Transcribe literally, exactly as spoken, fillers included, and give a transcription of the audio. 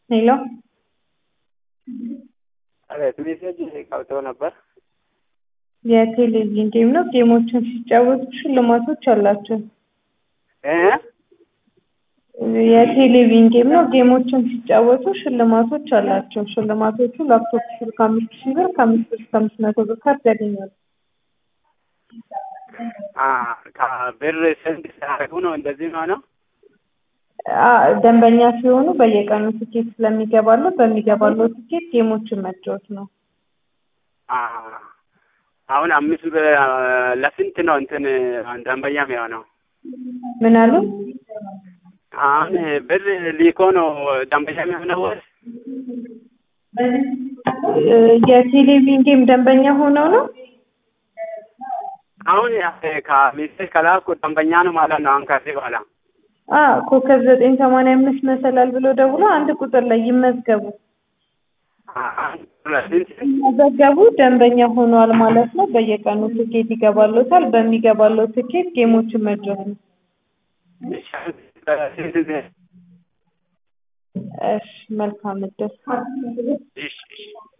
ሄሎ አቤት ሜሴጅ ቀብተው ነበር። የቴሌቪዥን ጌም ነው። ጌሞችን ሲጫወቱ ሽልማቶች አላቸው። እ የቴሌቪዥን ጌም ነው። ጌሞችን ሲጫወቱ ሽልማቶች አላቸው። ሽልማቶቹ ላፕቶፕ ስልክ አምስት ሺህ ብር ከአምስት ብር እስከ አምስት መቶ ብር ካርድ ያገኛሉ። አ ከብር ስንት ሲያደርጉ ነው እንደዚህ ነው ነው? አ ደንበኛ ሲሆኑ በየቀኑ ትኬት ስለሚገባሉ በሚገባለው ትኬት ጌሞችን መጫወት ነው። አ አሁን አምስት ብር ለስንት ነው እንትን ደንበኛ የሚሆነው? ምን አሉ? አሁን ብር ሊኮ ነው ደንበኛ የሚሆነው ወይስ? የቴሌቪዥን ጌም ደንበኛ ሆነው ነው? አሁን ከሜሴጅ ከላኩ ደንበኛ ነው ማለት ነው። አሁን ከዚህ በኋላ አ ኮከብ ዘጠኝ ሰማንያ አምስት መሰላል ብሎ ደውሎ አንድ ቁጥር ላይ ይመዝገቡ። ይመዘገቡ ደንበኛ ሆኗል ማለት ነው። በየቀኑ ትኬት ይገባሎታል። በሚገባለው ትኬት ጌሞችን መጫወት ነው። እሺ መልካም እድል። እሺ እሺ